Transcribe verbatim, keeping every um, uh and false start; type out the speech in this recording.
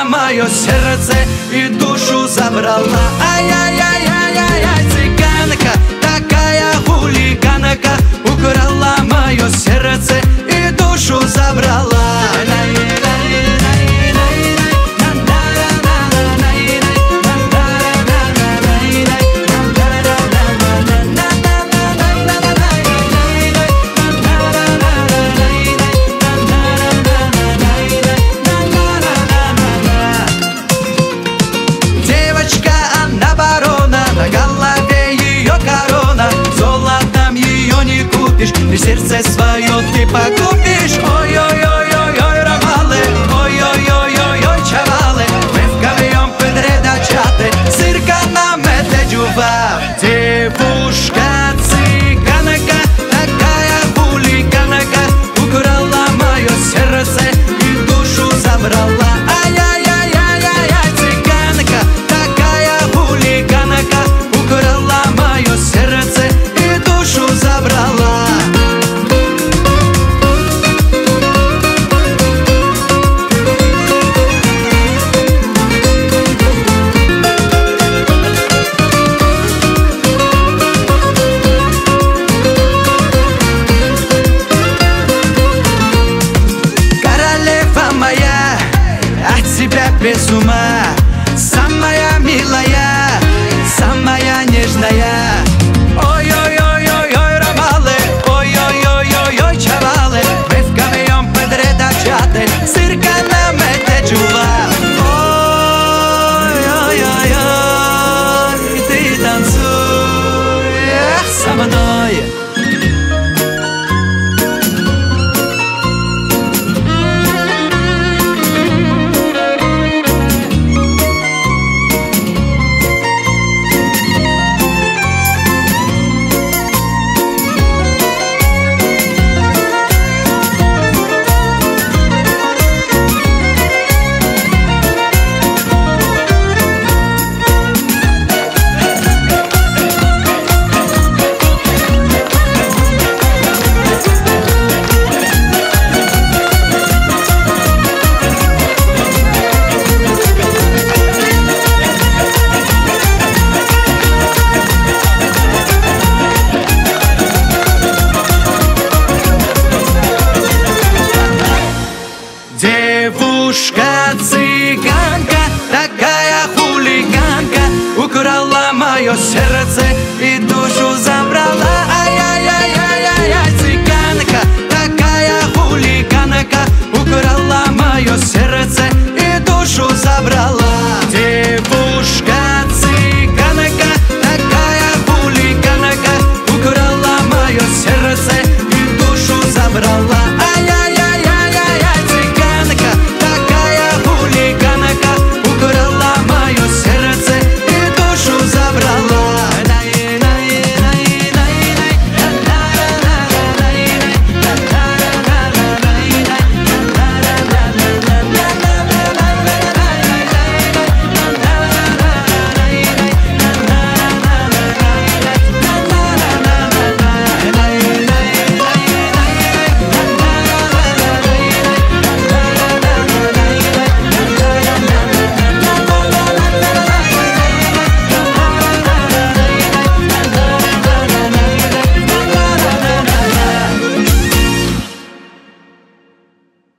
украла мое сердце и душу забрала. Ай-яй-яй-яй-яй-яй, цыганка, такая хулиганка, украла мое сердце и душу забрала. И сердце свое ты погубишь. Ой-ой-ой-ой-ой, ромалы, ой-ой-ой-ой-ой, чавалы. Мы вдвоем подрядачаты, цирка нам это дюва. Девушка цыганка, такая хулиганка, украла мое сердце и душу забрала. Ай-яй-яй-яй-яй, цыганка, такая хулиганка, украла мое сердце и душу забрала. Без ума, самая милая, самая нежная. Ой-ой-ой-ой-ой, ромалы, ой-ой-ой-ой-ой, чавалы. Мы вдвоем подрядачаты, цирка нам это чува. Ой-ой-ой-ой, ты танцуй со мной. Девушка цыганка, такая хулиганка, украла мое сердце и душу забрала.